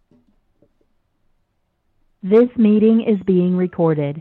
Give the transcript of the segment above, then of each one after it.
This meeting is being recorded.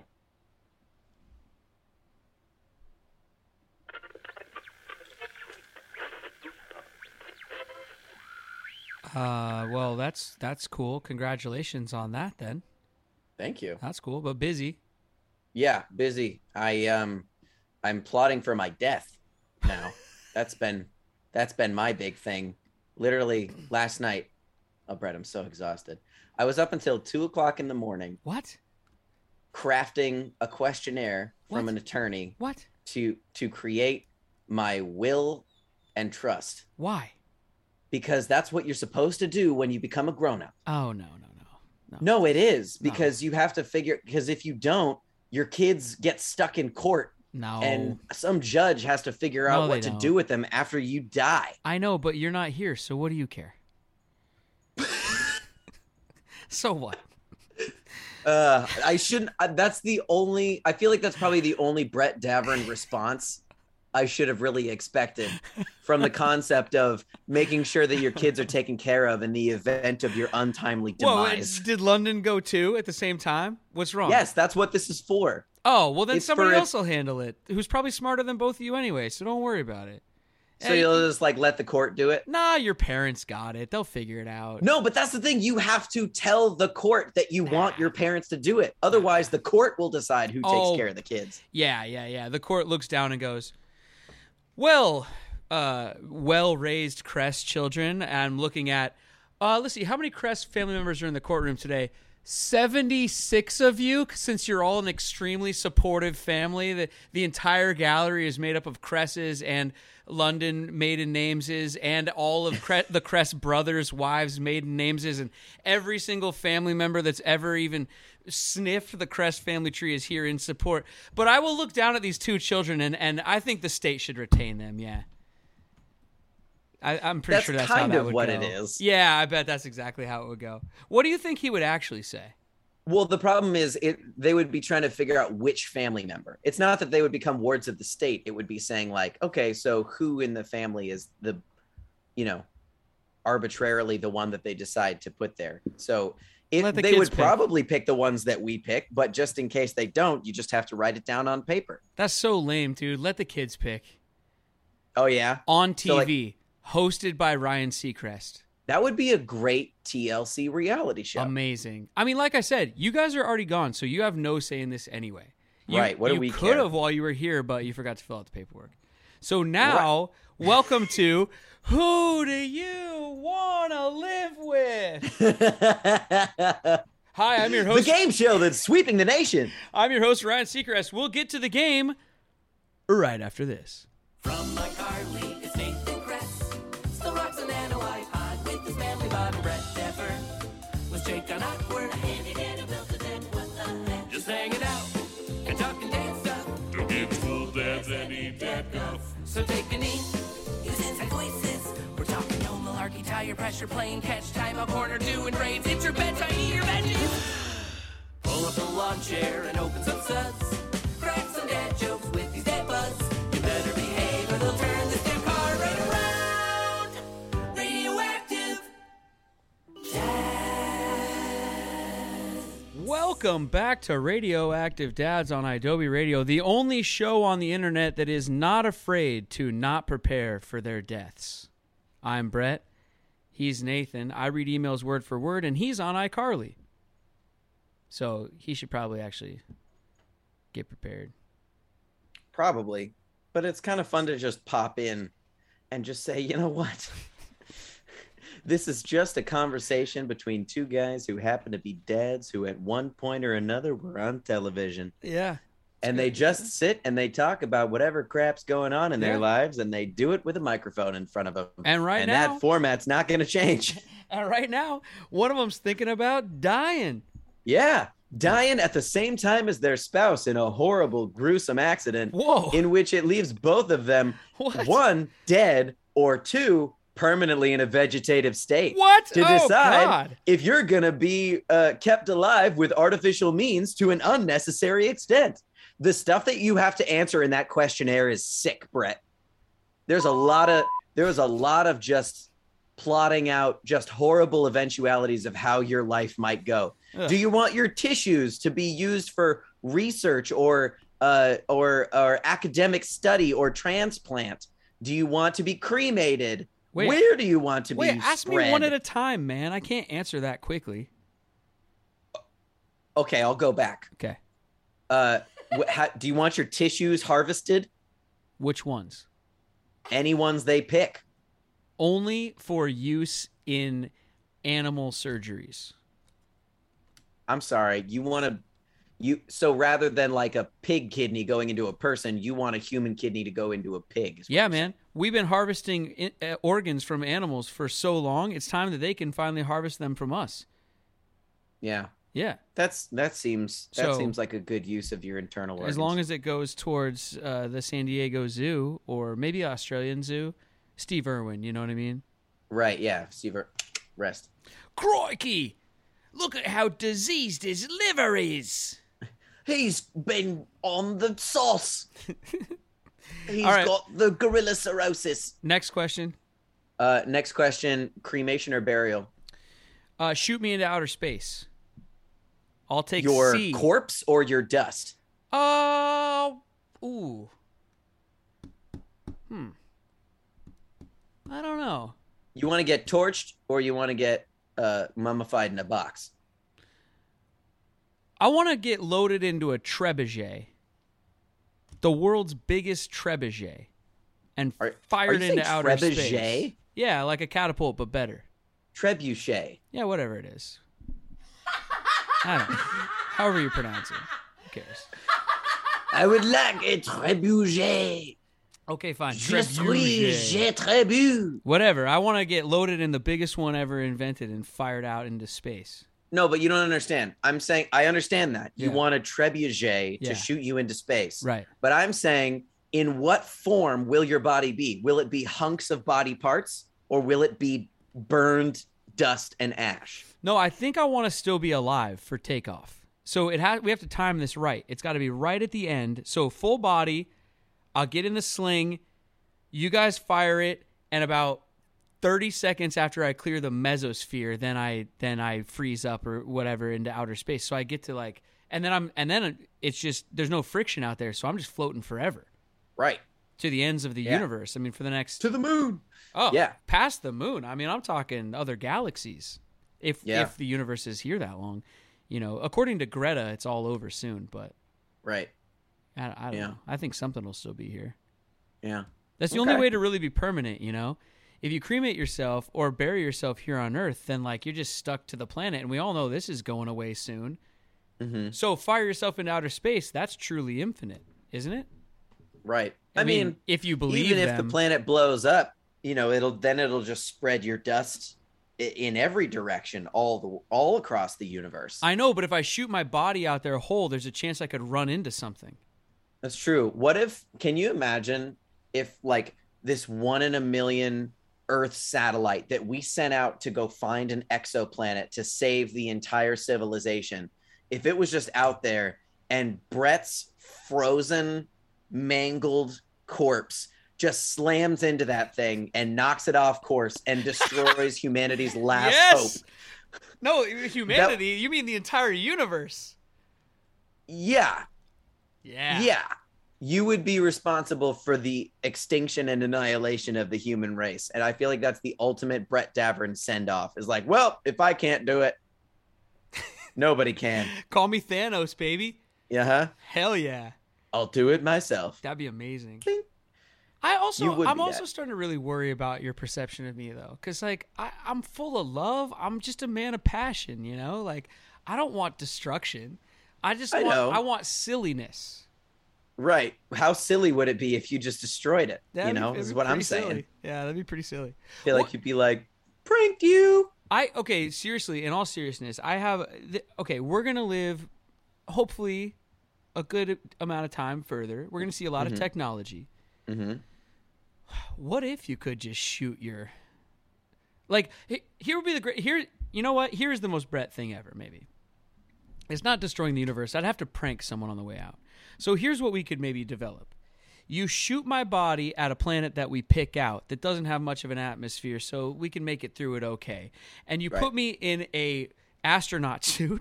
Well, that's cool. Congratulations on that then. Thank you. That's cool, but busy. Yeah, busy. I'm plotting for my death now. that's been my big thing. Literally last night. Oh, Brett, I'm so exhausted. I was up until 2:00 in the morning. What? Crafting a questionnaire from an attorney. What? To create my will and trust. Why? Because that's what you're supposed to do when you become a grown-up. Oh, no. No, it is, because you have to figure, because if you don't, your kids get stuck in court. No. And some judge has to figure out what to do with them after you die. I know, but you're not here, so what do you care? So what? I shouldn't. I feel like that's probably the only Brett Davern response I should have really expected from the concept of making sure that your kids are taken care of in the event of your untimely demise. Well, did London go too at the same time? What's wrong? Yes, that's what this is for. Oh, well then somebody else will handle it, who's probably smarter than both of you anyway, so don't worry about it. So you'll just let the court do it? Nah, your parents got it. They'll figure it out. No, but that's the thing. You have to tell the court that you want your parents to do it. Otherwise, the court will decide who takes care of the kids. Yeah. The court looks down and goes, well, well-raised Crest children. I'm looking at, let's see, how many Crest family members are in the courtroom today? 76 of you, since you're all an extremely supportive family. The entire gallery is made up of Cresses and London maiden names and all of the Crest brothers' wives' maiden names, and every single family member that's ever even sniffed the Crest family tree is here in support. But I will look down at these two children, and I think the state should retain them, yeah. I'm pretty sure that's how that would go. That's kind of what it is. Yeah, I bet that's exactly how it would go. What do you think he would actually say? Well, the problem is they would be trying to figure out which family member. It's not that they would become wards of the state. It would be saying okay, so who in the family is arbitrarily the one that they decide to put there. So they would probably pick the ones that we pick, but just in case they don't, you just have to write it down on paper. That's so lame, dude. Let the kids pick. Oh, yeah? On TV. Hosted by Ryan Seacrest. That would be a great TLC reality show. Amazing. I mean, like I said, you guys are already gone, so you have no say in this anyway. Right. What do we care? You could have while you were here, but you forgot to fill out the paperwork. So now, welcome to Who Do You Want to Live With? Hi, I'm your host. The game show that's sweeping the nation. I'm your host, Ryan Seacrest. We'll get to the game right after this. From my Carly, it's Nathan Crest. Still rocks an iPod with his family bottom. Brett Deffer was Jake on awkward. Handed and built a deck. What the heck? Just hanging out and talking dad stuff. Don't give full dads any dad guff. So take a knee, use inside voices. We're talking no malarkey, tire pressure, playing catch, time up corner, doing raids. It's your bedtime, eat your veggies. Pull up a lawn chair and open some suds. Crack some dad jokes with these dad buds. You better behave or they'll turn this damn car right around. Radioactive Dad. Welcome back to Radioactive Dads on Adobe Radio, the only show on the internet that is not afraid to not prepare for their deaths. I'm Brett. He's Nathan. I read emails word for word, and he's on iCarly. So he should probably actually get prepared. Probably. But it's kind of fun to just pop in and just say, you know what? This is just a conversation between two guys who happen to be dads who at one point or another were on television. Yeah. And they just sit and they talk about whatever crap's going on in their lives, and they do it with a microphone in front of them. And now, that format's not going to change. And right now, one of them's thinking about dying. Yeah. Dying at the same time as their spouse in a horrible, gruesome accident. Whoa. In which it leaves both of them, one, dead, or two, permanently in a vegetative state. What? To decide if you're going to be kept alive with artificial means to an unnecessary extent. The stuff that you have to answer in that questionnaire is sick, Brett. There was a lot of just plotting out just horrible eventualities of how your life might go? Ugh. Do you want your tissues to be used for research or academic study or transplant? Do you want to be cremated? Wait. Where do you want to be Wait, ask spread? me one at a time, man. I can't answer that quickly. Okay, I'll go back. Okay. Do you want your tissues harvested? Which ones? Any ones they pick. Only for use in animal surgeries. I'm sorry. So rather than like a pig kidney going into a person, you want a human kidney to go into a pig. is what Yeah, you're man. We've been harvesting organs from animals for so long. It's time that they can finally harvest them from us. saying. Yeah. That seems So- like a good use of your internal organs. As long as it goes towards the San Diego Zoo or maybe Australian Zoo. Steve Irwin, you know what I mean? Right, yeah. Steve, rest. Crikey! Look at how diseased his liver is. He's been on the sauce. He's All right. got the gorilla cirrhosis. Next question. Next question, cremation or burial? Shoot me into outer space. I'll take Your C. corpse or your dust? Ooh. I don't know. You want to get torched or you want to get mummified in a box? I want to get loaded into a trebuchet. The world's biggest trebuchet. And Are fired you into saying outer trebuchet? space. Yeah, like a catapult, but better. Trebuchet. Yeah, whatever it is. I don't know. However you pronounce it. Who cares? I would like a trebuchet. Okay, fine. Je suis Trebuchet. j'ai trebu. Whatever. I want to get loaded in the biggest one ever invented and fired out into space. No, but you don't understand. I'm saying I understand that. You Yeah. want a trebuchet Yeah. to shoot you into space. Right. But I'm saying, in what form will your body be? Will it be hunks of body parts or will it be burned dust and ash? No, I think I want to still be alive for takeoff. So we have to time this right. It's got to be right at the end. So full body, I'll get in the sling, you guys fire it, and about 30 seconds after I clear the mesosphere, then I freeze up or whatever into outer space. So I get to and then it's just there's no friction out there, so I'm just floating forever Right. to the ends of the Yeah. universe. I mean, for the next To the moon. Yeah. past the moon. I mean, I'm talking other galaxies. If the universe is here that long, according to Greta, it's all over soon. But Right. I don't know. I think something will still be here. Yeah. That's the only way to really be permanent, If you cremate yourself or bury yourself here on Earth, then you're just stuck to the planet, and we all know this is going away soon. Mm-hmm. So fire yourself into outer space. That's truly infinite, isn't it? Right. I mean, if you believe even if them, the planet blows up, it'll just spread your dust in every direction, all across the universe. I know, but if I shoot my body out there whole, there's a chance I could run into something. That's true. Can you imagine if this 1 in a million Earth satellite that we sent out to go find an exoplanet to save the entire civilization, if it was just out there and Brett's frozen, mangled corpse just slams into that thing and knocks it off course and destroys humanity's last hope. No, humanity. You mean the entire universe? Yeah. Yeah. Yeah. You would be responsible for the extinction and annihilation of the human race. And I feel like that's the ultimate Brett Davern send off is well, if I can't do it, nobody can. Call me Thanos, baby. Yeah. Hell yeah. I'll do it myself. That'd be amazing. Bing. I'm be also that. starting to really worry about your perception of me though. Cause I'm full of love. I'm just a man of passion, I don't want destruction. I want silliness. Right. How silly would it be if you just destroyed it? That'd Is be what I'm pretty saying. silly. Yeah, that'd be pretty silly. I feel like you'd be like, pranked you. Okay, seriously, in all seriousness, we're going to live, hopefully, a good amount of time further. We're going to see a lot of technology. Mm-hmm. What if you could just shoot your... here would be the great... You know what? Here's the most Brett thing ever, maybe. It's not destroying the universe. I'd have to prank someone on the way out. So here's what we could maybe develop. you shoot my body at a planet that we pick out that doesn't have much of an atmosphere, so we can make it through it okay. And you put me in a astronaut suit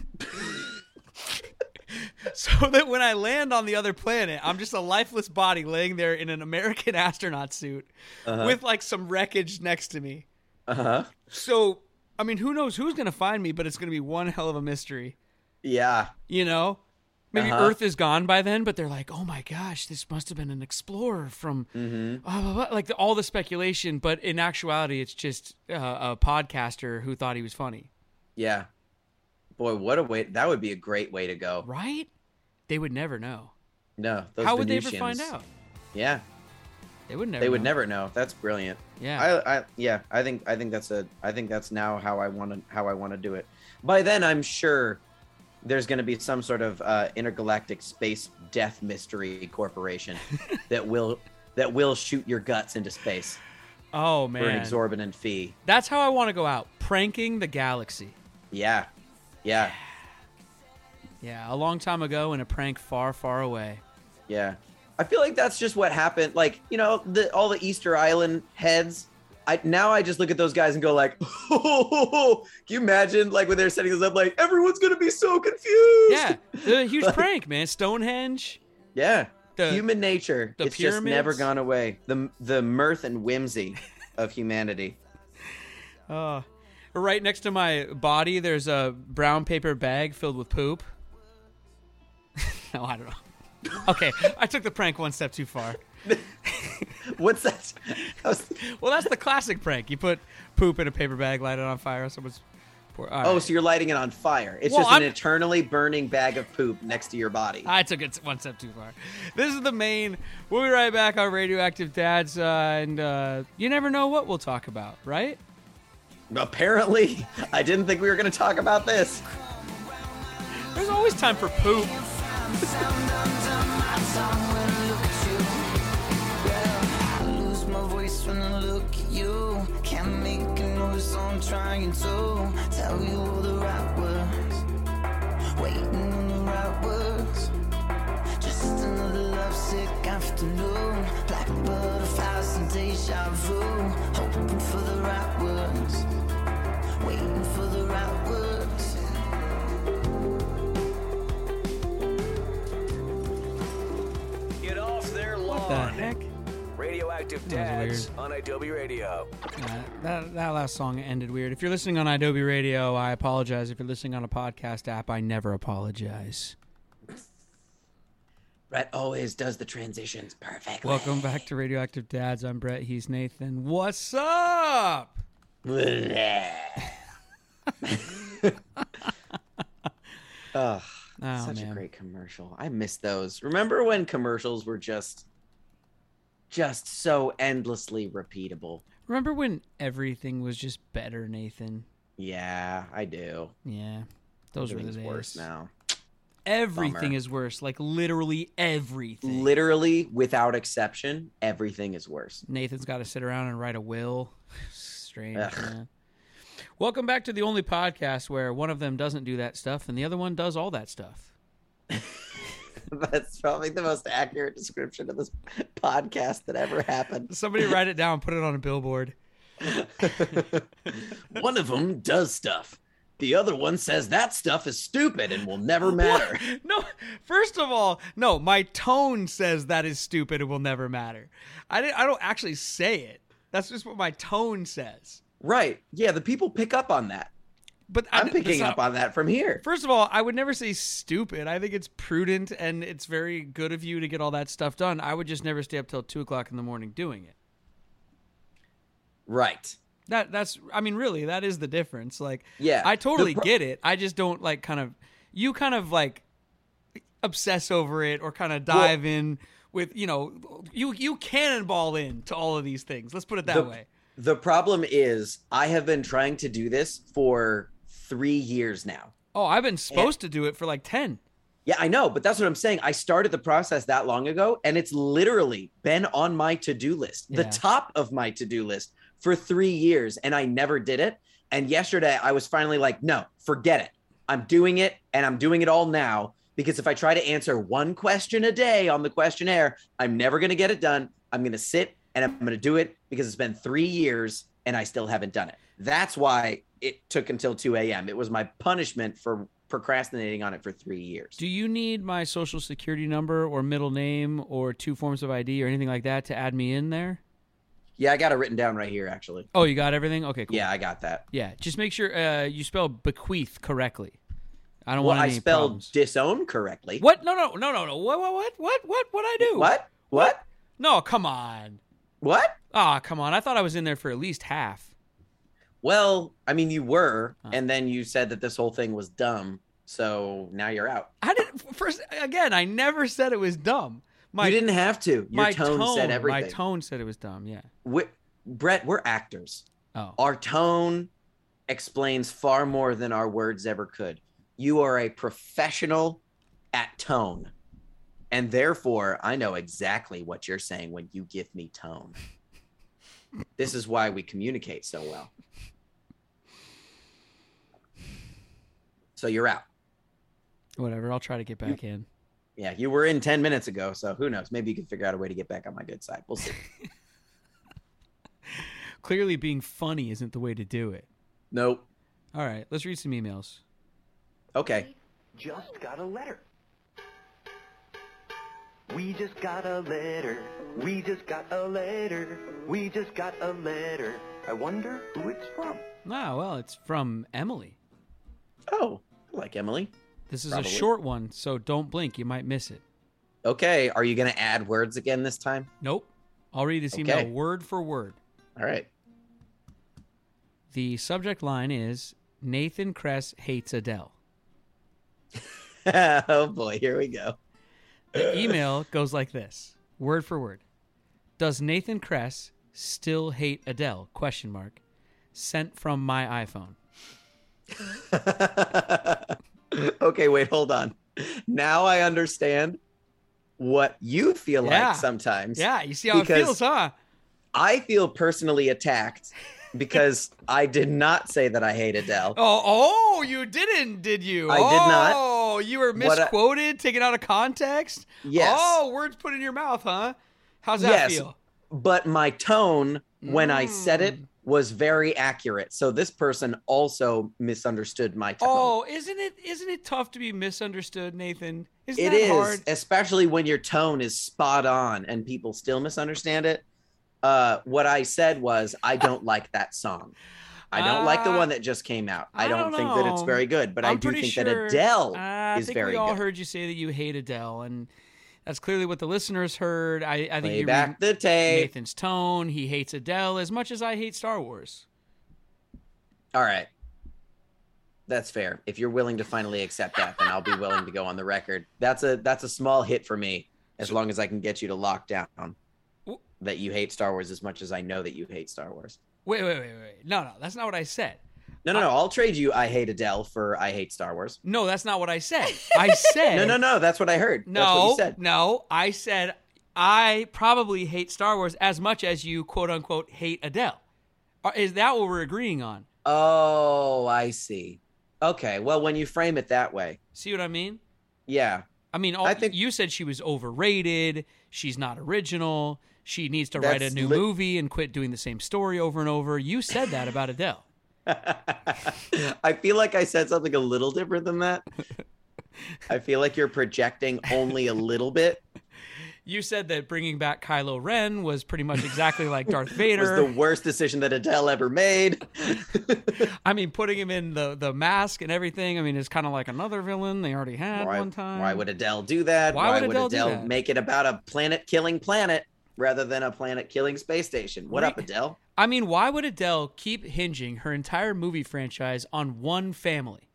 so that when I land on the other planet, I'm just a lifeless body laying there in an American astronaut suit with like some wreckage next to me. So, I mean, who knows who's going to find me, but it's going to be one hell of a mystery. Yeah. You know? Maybe Earth is gone by then, but they're like, oh my gosh, this must have been an explorer from blah, blah, blah. Like all the speculation, but in actuality, it's just a podcaster who thought he was funny. Yeah. Boy, what a way. That would be a great way to go. Right? They would never know. No. Those How would they ever Venusians. find out? Yeah. They would never. They would know. never know. That's brilliant. Yeah. I think that's now how I want to do it. By then, I'm sure there's going to be some sort of intergalactic space death mystery corporation that will shoot your guts into space Oh man. for an exorbitant fee. That's how I want to go out, pranking the galaxy. Yeah. Yeah. Yeah, a long time ago in a prank far, far away. Yeah. I feel like that's just what happened. Like, you know, all the Easter Island heads. I just look at those guys and go like, oh, can you imagine like when they're setting this up, like everyone's going to be so confused. Yeah, the huge prank, man. Stonehenge. Yeah. The- Human nature. the It's just never pyramids. gone away. The mirth and whimsy of humanity. Right next to my body, there's a brown paper bag filled with poop. No, I don't know. Okay, I took the prank one step too far. What's that? Well, that's the classic prank. You put poop in a paper bag, light it on fire. Someone's Oh, so you're lighting it on fire. It's Well, just an I'm- eternally burning bag of poop next to your body. I took it one step too far. This is the main. We'll be right back on Radioactive Dads, and you never know what we'll talk about, right? Apparently, I didn't think we were going to talk about this. There's always time for poop. Lose my voice when I look at you. Can't make a noise, so I'm trying to tell you all the right words. Waiting on the right words. Just another lovesick afternoon. Black butterflies and deja vu. Hoping for the right words. Waiting for the right words. Get off their lawn. What the heck? Radioactive That was Dads on Adobe Radio. That last song ended weird. If you're listening on Adobe Radio, I apologize. If you're listening on a podcast app, I never apologize. Brett always does the transitions perfectly. Welcome back to Radioactive Dads. I'm Brett. He's Nathan. What's up? Ugh, Oh, such man. a great commercial. I miss those. Remember when commercials were just so endlessly repeatable? Remember when everything was just better, Nathan? Yeah, I do. Yeah. Those were the Everything's days. worse now. Everything Bummer. is worse. Like literally everything. Literally, without exception, everything is worse. Nathan's got to sit around and write a will. Strange, Ugh. man. Welcome back to the only podcast where one of them doesn't do that stuff and the other one does all that stuff. That's probably the most accurate description of this podcast that ever happened. Somebody write it down, put it on a billboard. One of them does stuff. The other one says that stuff is stupid and will never matter. No, first of all, no, my tone says that is stupid and will never matter. I don't actually say it. That's just what my tone says. Right. Yeah, the people pick up on that. But I'm picking up on that from here. First of all, I would never say stupid. I think it's prudent and it's very good of you to get all that stuff done. I would just never stay up till 2:00 in the morning doing it. Right. That's I mean, really, that is the difference. Like, Yeah. I totally The pro- get it. I just don't like you kind of like obsess over it or kind of dive in with, you cannonball in to all of these things. Let's put it that way. The problem is I have been trying to do this for 3 years now. Oh, I've been supposed to do it for like 10. Yeah, I know, but that's what I'm saying. I started the process that long ago, and it's literally been on my to-do list, the Yeah. top of my to-do list for 3 years, and I never did it. And yesterday I was finally like, no, forget it. I'm doing it, and I'm doing it all now because if I try to answer one question a day on the questionnaire, I'm never going to get it done. I'm going to sit and I'm going to do it because it's been 3 years and I still haven't done it. That's why it took until 2 a.m. It was my punishment for procrastinating on it for 3 years. Do you need my social security number or middle name or 2 forms of ID or anything like that to add me in there? Yeah, I got it written down right here, actually. Oh, you got everything? Okay, cool. Yeah, I got that. Yeah, just make sure you spell bequeath correctly. I don't Well, want I any spelled problems. disown correctly. What? No. What'd I do? What? No, come on. What? Ah, come on. I thought I was in there for at least half. Well, I mean, you were, and then you said that this whole thing was dumb, so now you're out. I never said it was dumb. You didn't have to. Your tone said everything. My tone said it was dumb, yeah. Brett, we're actors. Oh. Our tone explains far more than our words ever could. You are a professional at tone, and therefore I know exactly what you're saying when you give me tone. This is why we communicate so well. So you're out. Whatever, I'll try to get back in. Yeah, you were in 10 minutes ago, so who knows? Maybe you can figure out a way to get back on my good side. We'll see. Clearly being funny isn't the way to do it. Nope. All right, let's read some emails. Okay. Just got a letter. We just got a letter. We just got a letter. We just got a letter. I wonder who it's from. Ah, well, it's from Emily. Oh, I like Emily. This is Probably. a short one, so don't blink. You might miss it. Okay. Are you going to add words again this time? Nope. I'll read this email word for word. All right. The subject line is Nathan Kress hates Adele. Oh, boy. Here we go. The email goes like this, word for word. Does Nathan Kress still hate Adele? ? Sent from my iPhone. Okay, wait, hold on. Now I understand what you feel like sometimes. Yeah, you see how it feels, huh? I feel personally attacked because I did not say that I hate Adele. Oh, you didn't, did you? I did not. Oh, you were misquoted, taken out of context? Yes. Oh, words put in your mouth, huh? How's that feel? But my tone when I said it was very accurate. So this person also misunderstood my tone. Oh, isn't it tough to be misunderstood, Nathan? Isn't It that is, hard? especially when your tone is spot on and people still misunderstand it. What I said was, I don't like that song. I don't like the one that just came out. I don't think that it's very good, but I do think that Adele is very good. We all heard you say that you hate Adele, and that's clearly what the listeners heard. I think Play you back read the tape. Nathan's tone. He hates Adele as much as I hate Star Wars. All right. That's fair. If you're willing to finally accept that, then I'll be willing to go on the record. That's a small hit for me, as long as I can get you to lock down that you hate Star Wars as much as I know that you hate Star Wars. Wait. No, that's not what I said. No. I'll trade you I hate Adele for I hate Star Wars. No, that's not what I said. I said... No. That's what I heard. No, that's what you said. No, I said I probably hate Star Wars as much as you, quote-unquote, hate Adele. Is that what we're agreeing on? Oh, I see. Okay, well, when you frame it that way. See what I mean? Yeah. I mean, you said she was overrated. She's not original. She needs to write a new movie and quit doing the same story over and over. You said that about Adele. I feel like I said something a little different than that. I feel like you're projecting only a little bit. You said that bringing back Kylo Ren was pretty much exactly like Darth Vader. Was the worst decision that Adele ever made. I mean, putting him in the mask and everything, I mean, it's kind of like another villain they already had one time. Why would Adele do that? Why would Adele make it about a planet-killing planet rather than a planet-killing space station? What up, Adele? I mean, why would Adele keep hinging her entire movie franchise on one family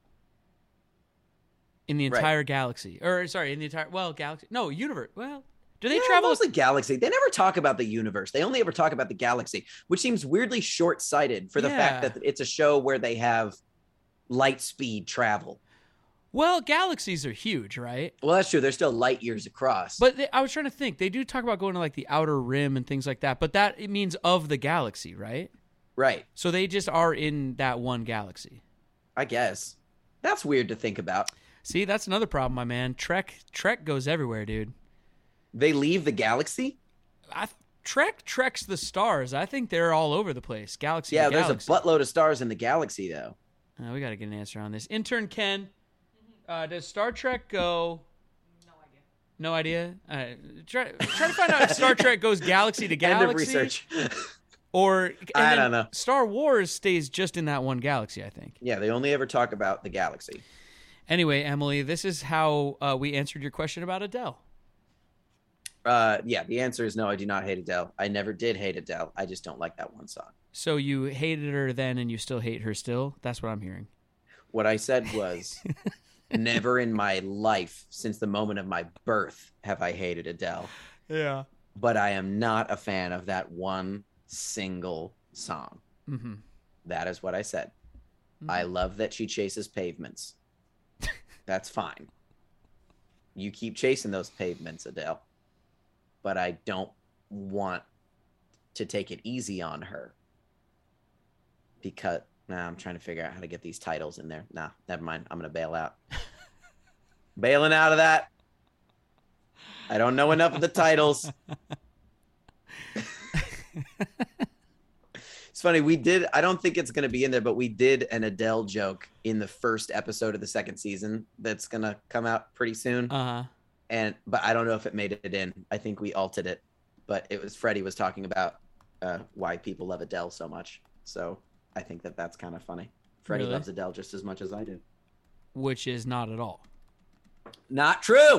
in the entire galaxy? Or, sorry, in the entire, galaxy. No, universe. Well, do they travel? Mostly galaxy. They never talk about the universe. They only ever talk about the galaxy, which seems weirdly short-sighted for the fact that it's a show where they have light speed travel. Well, galaxies are huge, right? Well, that's true. They're still light years across. But I was trying to think. They do talk about going to like the outer rim and things like that, but it means of the galaxy, right? Right. So they just are in that one galaxy. I guess. That's weird to think about. See, that's another problem, my man. Trek goes everywhere, dude. They leave the galaxy? Trek treks the stars. I think they're all over the place. Galaxy Yeah, to there's galaxy. a buttload of stars in the galaxy, though. We got to get an answer on this. Intern Ken, does Star Trek go... No idea? Try to find out if Star Trek goes galaxy to galaxy. End of research. I don't know. Star Wars stays just in that one galaxy, I think. Yeah, they only ever talk about the galaxy. Anyway, Emily, this is how we answered your question about Adele. Yeah, the answer is no, I do not hate Adele. I never did hate Adele. I just don't like that one song. So you hated her then and you still hate her still? That's what I'm hearing. What I said was, never in my life since the moment of my birth have I hated Adele. Yeah. But I am not a fan of that one single song. Mm-hmm. That is what I said. I love that she chases pavements. That's fine. You keep chasing those pavements, Adele. But I don't want to take it easy on her. Because I'm trying to figure out how to get these titles in there. Nah, never mind. I'm going to bail out. Bailing out of that. I don't know enough of the titles. It's funny. I don't think it's going to be in there, but we did an Adele joke in the first episode of the second season that's going to come out pretty soon. Uh-huh. But I don't know if it made it in. I think we altered it, but Freddie was talking about why people love Adele so much. So I think that's kind of funny. Freddie Really? loves Adele just as much as I do. Which is not at all. Not true.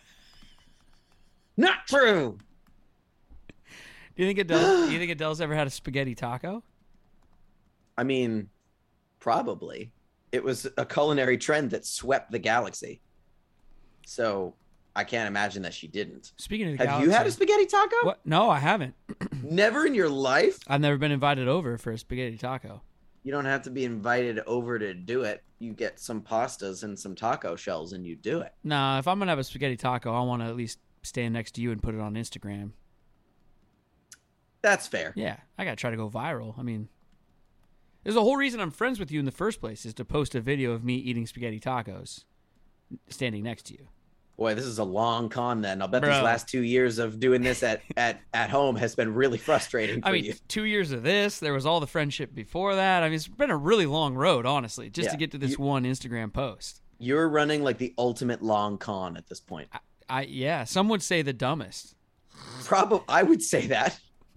Not true. Do you think Adele's ever had a spaghetti taco? I mean, probably. It was a culinary trend that swept the galaxy. So I can't imagine that she didn't. Speaking of the Have galaxy, you had a spaghetti taco? What? No, I haven't. Never in your life? I've never been invited over for a spaghetti taco. You don't have to be invited over to do it. You get some pastas and some taco shells and you do it. Nah, if I'm going to have a spaghetti taco, I want to at least stand next to you and put it on Instagram. That's fair. Yeah, I got to try to go viral. I mean, there's a whole reason I'm friends with you in the first place is to post a video of me eating spaghetti tacos standing next to you. Boy, this is a long con then. I'll bet Bro. these last 2 years of doing this at home has been really frustrating for you. 2 years of this, there was all the friendship before that. I mean, it's been a really long road, honestly, just to get to this one Instagram post. You're running like the ultimate long con at this point. Yeah, some would say the dumbest. Probably, I would say that.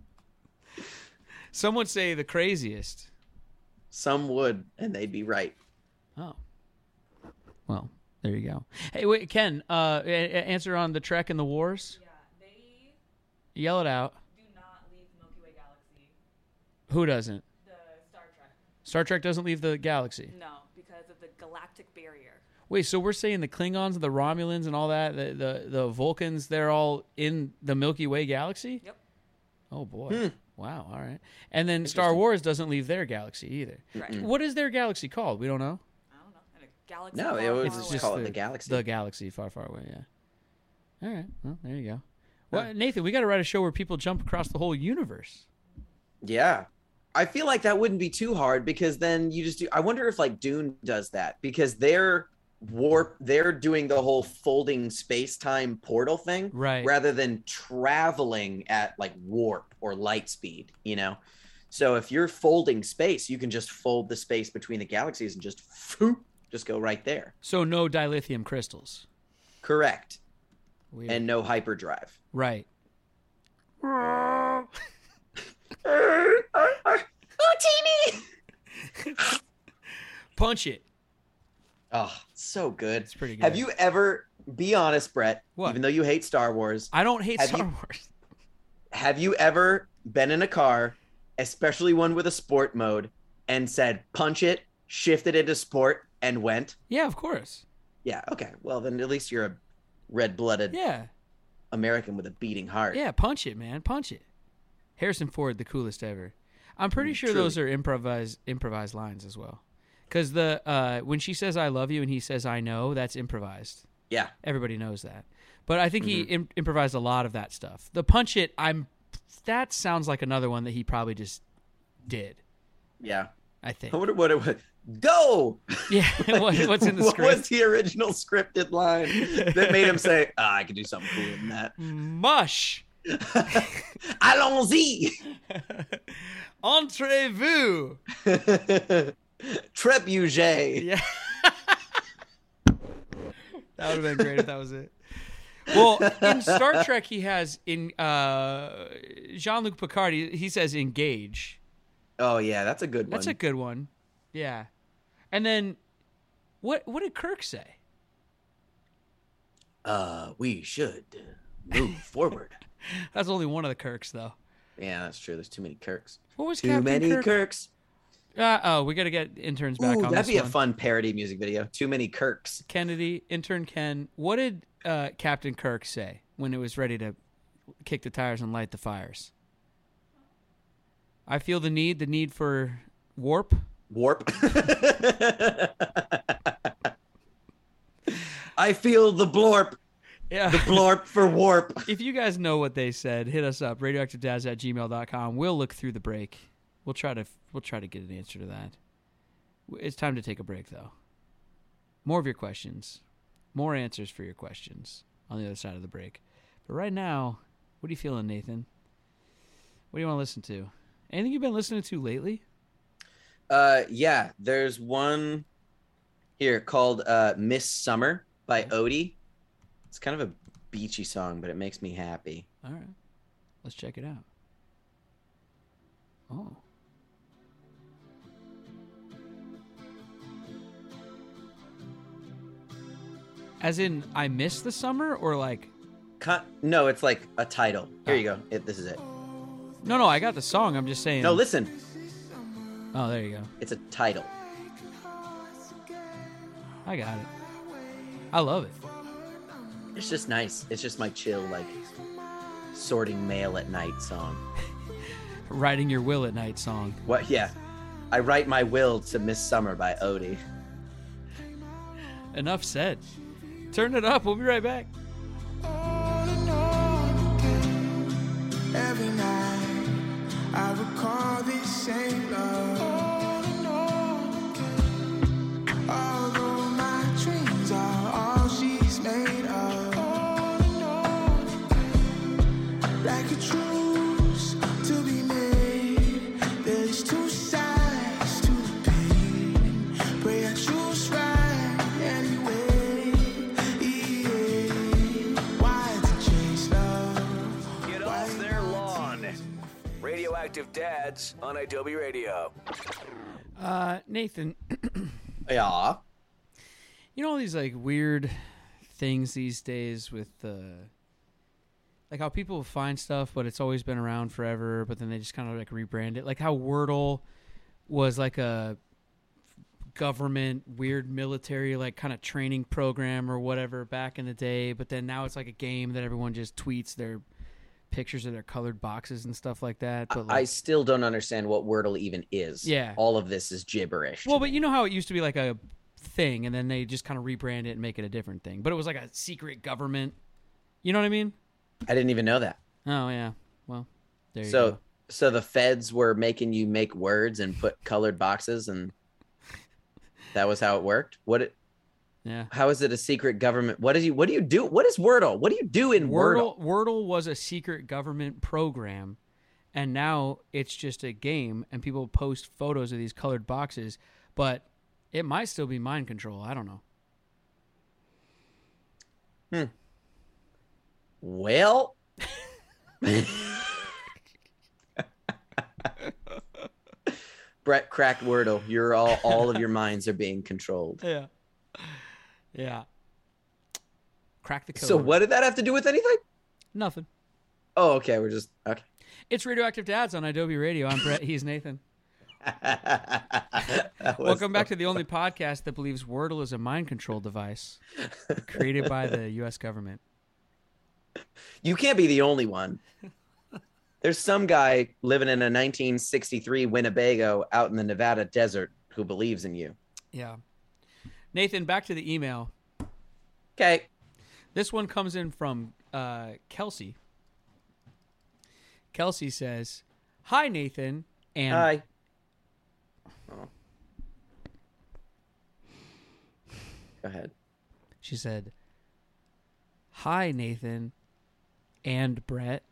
Some would say the craziest. Some would, and they'd be right. Oh. Well, there you go. Hey, wait, Ken, answer on the Trek and the Wars? Yeah, they Yell it out. do not leave the Milky Way galaxy. Who doesn't? The Star Trek. Star Trek doesn't leave the galaxy. No, because of the galactic barrier. Wait, so we're saying the Klingons and the Romulans and all that, the Vulcans, they're all in the Milky Way galaxy? Yep. Oh, boy. Wow, all right. And then Star Wars doesn't leave their galaxy either. Right. What is their galaxy called? We don't know. I don't know. And a galaxy No, far, it was far just away. call it the galaxy. The galaxy far, far away, yeah. All right, well, there you go. Well, Nathan, we got to write a show where people jump across the whole universe. Yeah. I feel like that wouldn't be too hard because then you just do. I wonder if like Dune does that because they're doing the whole folding space-time portal thing, Right. rather than traveling at like warp or light speed, you know? So if you're folding space, you can just fold the space between the galaxies and just go right there. So no dilithium crystals. Correct. Weird. And no hyperdrive. Right. Punch it. Oh, so good. It's pretty good. Have you ever, be honest, Brett, What? even though you hate Star Wars, I don't hate Have Star you- Wars. have you ever been in a car, especially one with a sport mode, and said, punch it, shifted it to sport, and went? Yeah, of course. Yeah, okay. Well, then at least you're a red-blooded Yeah. American with a beating heart. Yeah, punch it, man. Punch it. Harrison Ford, the coolest ever. I'm pretty sure truly. those are improvised lines as well. Because when she says "I love you" and he says "I know," that's improvised. Yeah. Everybody knows that. But I think he improvised a lot of that stuff. The punch it, that sounds like another one that he probably just did. Yeah. I think. I wonder what it was. Go. Yeah, what's in the What script? was the original scripted line that made him say, I could do something cooler than that? Mush. Allons-y. Entrez-vous. Trebuchet. Yeah. That would have been great if that was it. Well, in Star Trek, he has in Jean-Luc Picard. He says engage. Oh yeah, that's a good one. That's a good one. Yeah. And then, what did Kirk say? We should move forward. That's only one of the Kirks, though. Yeah, that's true. There's too many Kirks. What was Too Captain many Kirk? Kirks. We got to get interns back Ooh, on that'd this be one. a fun parody music video. Too many Kirks. Kennedy, intern Ken, what did Captain Kirk say when it was ready to kick the tires and light the fires? I feel the need for warp. Warp. I feel the blorp. Yeah. The blorp for warp. If you guys know what they said, hit us up, radioactivedads@gmail.com. We'll look through the break. We'll try to get an answer to that. It's time to take a break, though. More of your questions. More answers for your questions on the other side of the break. But right now, what are you feeling, Nathan? What do you want to listen to? Anything you've been listening to lately? Yeah, there's one here called Miss Summer by Odie. It's kind of a beachy song, but it makes me happy. All right. Let's check it out. Oh. As in, I miss the summer, or like... No, it's like a title. Here you go. This is it. No, I got the song. I'm just saying... No, listen. Oh, there you go. It's a title. I got it. I love it. It's just nice. It's just my chill, like, sorting mail at night song. Writing your will at night song. What? Yeah. I write my will to Miss Summer by Odie. Enough said. Turn it up. We'll be right back. Every night I recall this same love. Although my dreams are all she's made of. Like a truce to be made. There's two sides to the pain. Pray I choose right anyway. Yeah. Why to chase love? Get off their lawn. Radioactive Dads on Adobe Radio. Nathan. Yeah. You know all these like weird things these days with like how people find stuff, but it's always been around forever, but then they just kind of like rebrand it. Like how Wordle was like a government weird military like kind of training program or whatever back in the day, but then now it's like a game that everyone just tweets their pictures of their colored boxes and stuff like that. But like, I still don't understand what Wordle even is. Yeah. All of this is gibberish. well, but you know how it used to be like a thing, and then they just kind of rebrand it and make it a different thing. But it was like a secret government. You know what I mean? I didn't even know that. Oh yeah. Well, there you go. So the feds were making you make words and put colored boxes, and that was how it worked. Yeah. How is it a secret government? What do you do? What is Wordle? What do you do in Wordle? Wordle was a secret government program, and now it's just a game, and people post photos of these colored boxes, but it might still be mind control. I don't know. Well, Brett cracked Wordle. You're all of your minds are being controlled. Yeah. Yeah. Crack the code. So what did that have to do with anything? Nothing. Oh, okay. We're just okay. It's Radioactive Dads on Adobe Radio. I'm Brett. He's Nathan. That was Welcome back to the only podcast that believes Wordle is a mind control device created by the U.S. government. You can't be the only one. There's some guy living in a 1963 Winnebago out in the Nevada desert who believes in you. Yeah. Nathan, back to the email. Okay. This one comes in from Kelsey. Kelsey says, "Hi, Nathan." And Hi. Go ahead. She said, "Hi, Nathan and Brett."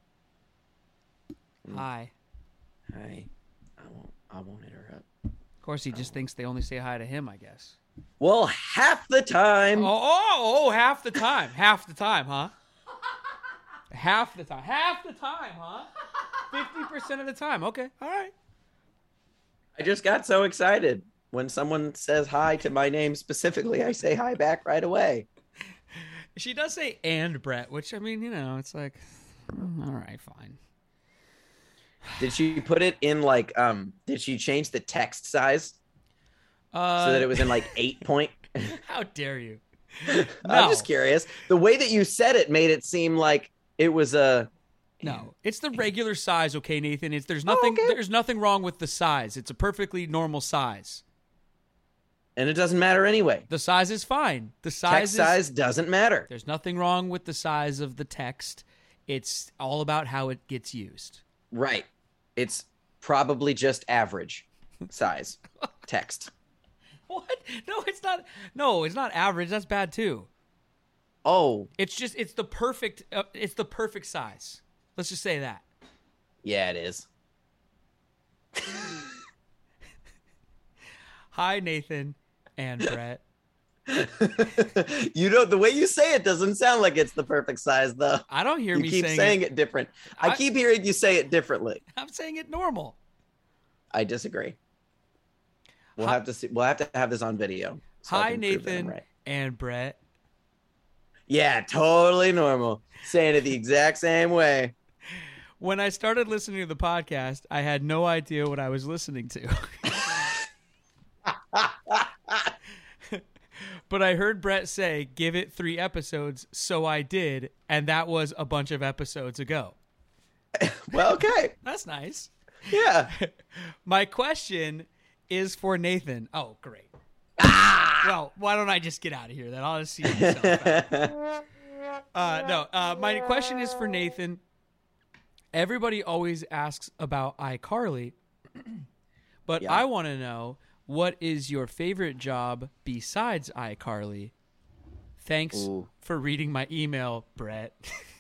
Hi. Hi. I won't interrupt. Of course, he just thinks they only say hi to him, I guess. Well, half the time. Half the time. Half the time, huh? Half the time. Half the time, huh? 50% of the time. Okay. All right. I just got so excited. When someone says hi to my name specifically, I say hi back right away. She does say "and Brett," which, I mean, it's like, all right, fine. Did she put it in like did she change the text size so that it was in like 8 point? How dare you? I'm just curious. The way that you said it made it seem like it was a No, it's the regular size, okay, Nathan? There's nothing wrong with the size. It's a perfectly normal size. And it doesn't matter anyway. The size is fine. The Text size doesn't matter. There's nothing wrong with the size of the text. It's all about how it gets used. Right. It's probably just average size text. What? No, it's not. No, it's not average. That's bad too. Oh. It's the perfect. It's the perfect size. Let's just say that. Yeah, it is. Hi, Nathan and Brett. The way you say it doesn't sound like it's the perfect size, though. I don't hear me saying it. You keep saying it different. I keep hearing you say it differently. I'm saying it normal. I disagree. We'll have to see. We'll have to have this on video. So hi, Nathan and Brett. Yeah, totally normal. Saying it the exact same way. When I started listening to the podcast, I had no idea what I was listening to. But I heard Brett say, "Give it 3 episodes," so I did, and that was a bunch of episodes ago. Well, okay. That's nice. Yeah. My question is for Nathan. Oh, great. Well, why don't I just get out of here then? I'll just see myself out. My question is for Nathan. Everybody always asks about iCarly, but I want to know, what is your favorite job besides iCarly? Thanks for reading my email, Brett.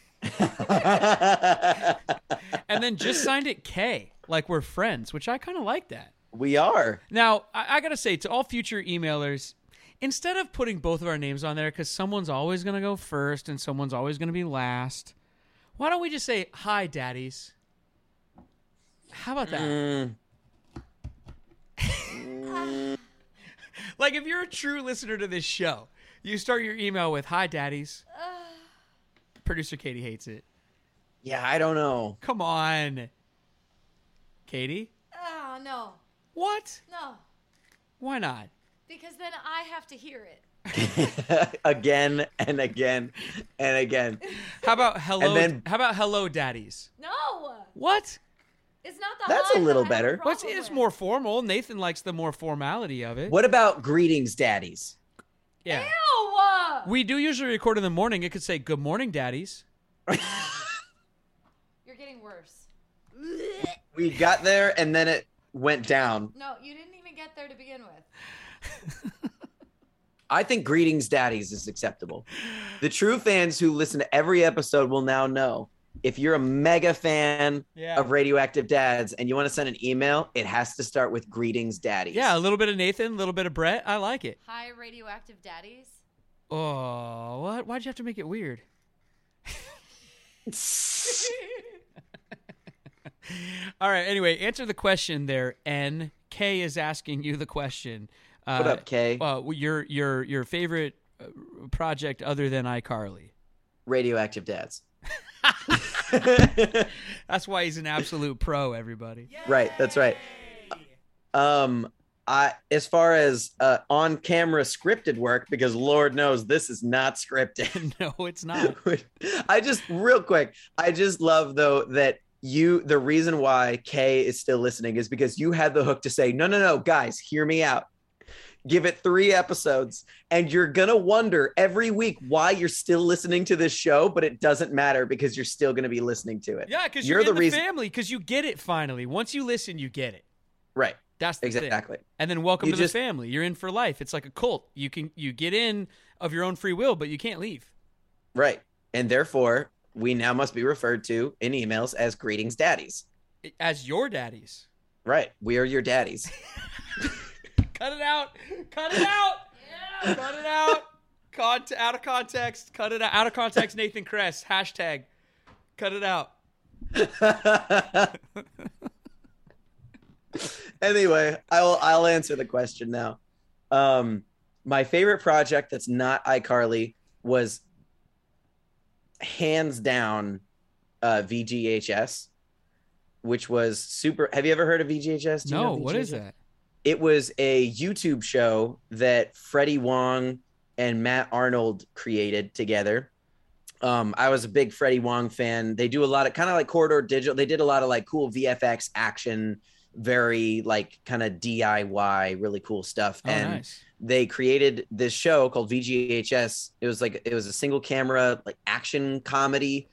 And then just signed it K, like we're friends, which I kind of like that. We are. Now, I got to say, to all future emailers, instead of putting both of our names on there, because someone's always going to go first and someone's always going to be last, why don't we just say, "Hi, daddies"? How about that? Like, if you're a true listener to this show, you start your email with "Hi, daddies." Producer Katie hates it. Yeah, I don't know. Come on. Katie? Oh, no. What? No. Why not? Because then I have to hear it. Again and again and again. How about hello, daddies? No. What? It's not the That's a little better. It's more formal. Nathan likes the more formality of it. What about greetings, daddies? Yeah. Ew! We do usually record in the morning. It could say, "Good morning, daddies." You're getting worse. We got there and then it went down. No, you didn't even get there to begin with. I think greetings, daddies is acceptable. The true fans who listen to every episode will now know, if you're a mega fan of Radioactive Dads and you want to send an email, it has to start with greetings, daddies. Yeah, a little bit of Nathan, a little bit of Brett. I like it. Hi, Radioactive Daddies. Oh, what? Why'd you have to make it weird? All right, anyway, answer the question there, N. K is asking you the question. What up, K? Your favorite project other than iCarly? Radioactive Dads. That's why he's an absolute pro, everybody. Yay! Right, that's right. As far as on-camera scripted work, because Lord knows this is not scripted. No, it's not. Real quick, I just love, though, that the reason why Kay is still listening is because you had the hook to say, no, guys, hear me out. Give it 3 episodes, and you're going to wonder every week why you're still listening to this show, but it doesn't matter because you're still going to be listening to it. Yeah, because you're in the family, because you get it finally. Once you listen, you get it. Right. That's the thing. Exactly. And then welcome You to just- the family. You're in for life. It's like a cult. You get in of your own free will, but you can't leave. Right. And therefore, we now must be referred to in emails as greetings daddies. As your daddies. Right. We are your daddies. Cut it out. Cut it out. Cut it out. Out of context. Cut it out. Out of context, Nathan Kress. Hashtag. Cut it out. Anyway, I'll answer the question now. My favorite project that's not iCarly was hands down VGHS, which was super. Have you ever heard of VGHS? Do you know No, what is VGHS? that? It was a YouTube show that Freddie Wong and Matt Arnold created together. I was a big Freddie Wong fan. They do a lot of kind of like Corridor Digital. They did a lot of like cool VFX action, very like kind of DIY, really cool stuff. Oh, and nice. they created this show called VGHS. It was a single camera like action comedy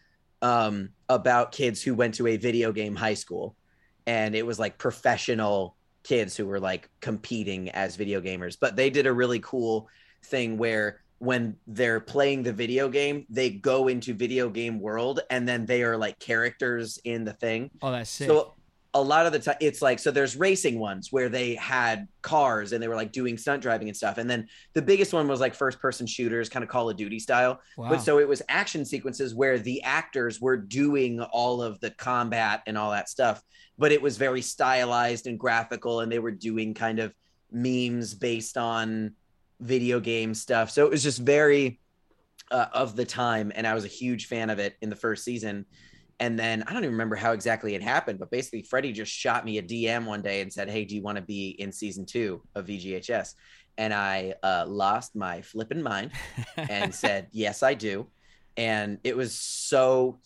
about kids who went to a video game high school, and it was like professional kids who were like competing as video gamers. But they did a really cool thing where when they're playing the video game, they go into video game world and then they are like characters in the thing. Oh, that's sick. So a lot of the time it's like, so there's racing ones where they had cars and they were like doing stunt driving and stuff. And then the biggest one was like first person shooters, kind of Call of Duty style. Wow. But so it was action sequences where the actors were doing all of the combat and all that stuff, but it was very stylized and graphical. And they were doing kind of memes based on video game stuff. So it was just very of the time. And I was a huge fan of it in the first season. And then I don't even remember how exactly it happened, but basically Freddie just shot me a DM one day and said, "Hey, do you want to be in season 2 of VGHS?" And I lost my flipping mind and said, "Yes, I do." And it was so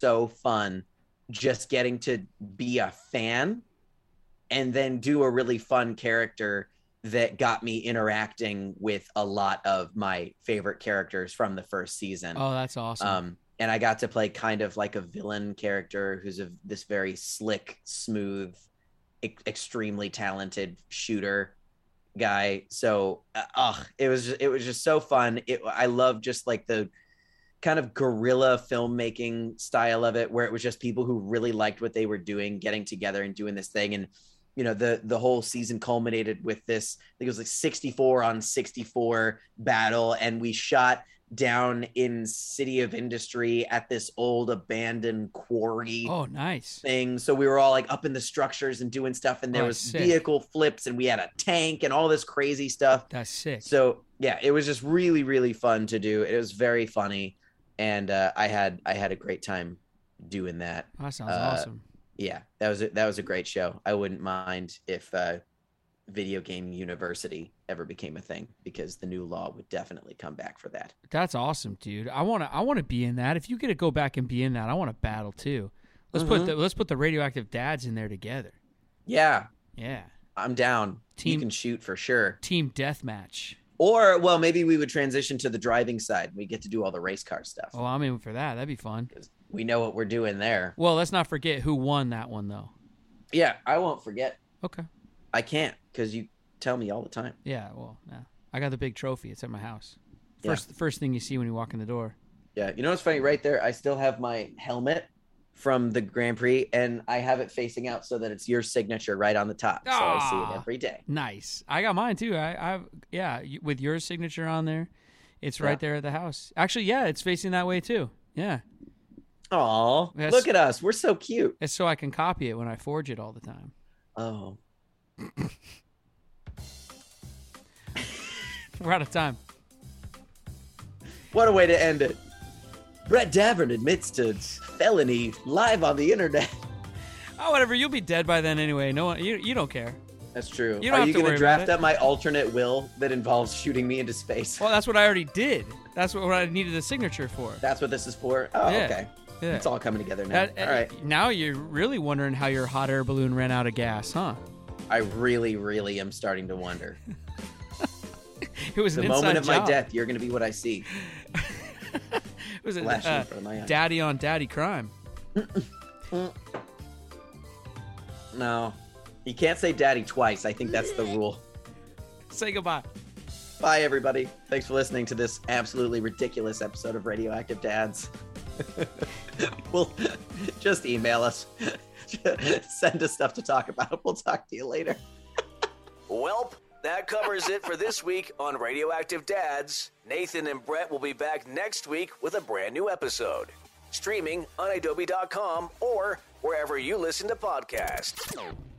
fun just getting to be a fan and then do a really fun character that got me interacting with a lot of my favorite characters from the first season. Oh, that's awesome. And I got to play kind of like a villain character who's this very slick, smooth, extremely talented shooter guy. So, it was just so fun. I love just like the kind of guerrilla filmmaking style of it, where it was just people who really liked what they were doing, getting together and doing this thing. And you know, the whole season culminated with this, I think it was like 64 on 64 battle. And we shot down in City of Industry at this old abandoned quarry. Oh, nice thing. So we were all like up in the structures and doing stuff, and there was sick. Vehicle flips, and we had a tank and all this crazy stuff. That's sick. So yeah, it was just really, really fun to do. It was very funny, and I had a great time doing that. That sounds awesome. Yeah, that was a great show. I wouldn't mind if Video Game University ever became a thing, because the new law would definitely come back for that. That's awesome, dude. I want to be in that. If you get to go back and be in that, I want to battle too. Let's put the radioactive dads in there together. Yeah, I'm down. You can shoot for sure. Team deathmatch. Or well, maybe we would transition to the driving side. We get to do all the race car stuff. Oh, I'm in for that. That'd be fun. We know what we're doing there. Well, let's not forget who won that one though. Yeah, I won't forget. Okay. I can't, because you tell me all the time. Yeah, well, yeah. I got the big trophy. It's at my house. Yeah. First thing you see when you walk in the door. Yeah, you know what's funny? Right there, I still have my helmet from the Grand Prix, and I have it facing out so that it's your signature right on the top. So I see it every day. Nice. I got mine too. With your signature on there. It's right there at the house. Actually, yeah, it's facing that way too. Yeah. Aw, look at us. We're so cute. It's so I can copy it when I forge it all the time. Oh. We're out of time. What a way to end it. Brett Davern admits to felony live on the internet. Oh, whatever. You'll be dead by then anyway. No one, you don't care. That's true. You don't Are have you to going worry to draft about it. up my alternate will that involves shooting me into space? Well, that's what I already did. That's what I needed a signature for. That's what this is for? Oh, Yeah. okay. Yeah. It's all coming together now. All right. Now you're really wondering how your hot air balloon ran out of gas, huh? I really, really am starting to wonder. It was the an moment inside of my job. death. You're going to be what I see. It was Flashing in front of my eyes. daddy on daddy crime. No, You can't say daddy twice. I think that's the rule. Say goodbye. Bye, everybody. Thanks for listening to this absolutely ridiculous episode of Radioactive Dads. Well, just email us. Send us stuff to talk about. We'll talk to you later. Welp, that covers it for this week on Radioactive Dads. Nathan and Brett will be back next week with a brand new episode. Streaming on Adobe.com or wherever you listen to podcasts.